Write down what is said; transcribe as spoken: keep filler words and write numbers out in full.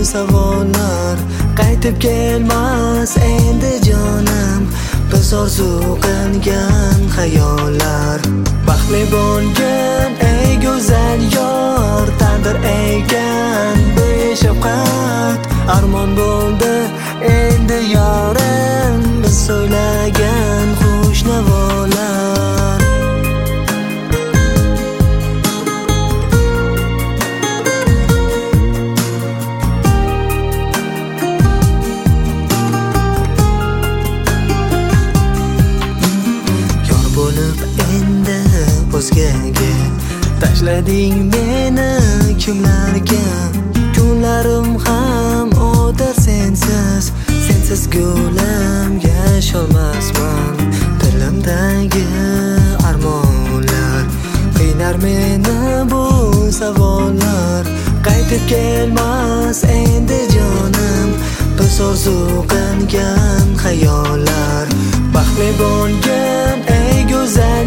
savollar qaytib kelmas endi jonim. Biz orzu qilgan xayollar baxtli bo'lgin ey go'zal yor. Taqdir ekan beshafqat armon bo'ldi endi yorim. Biz so'ylagan xush navolar bo'lib endi o'zgaga tashlading meni kimlarga. Kunlarim ham o'tar sensiz, sensiz gulim yasholmasman. Dilimdagi armonlar qiynar meni bu savollar qaytib kelmas endi jonim. Biz orzu qilgan xayollar baxtli bo'lgin ey go'zal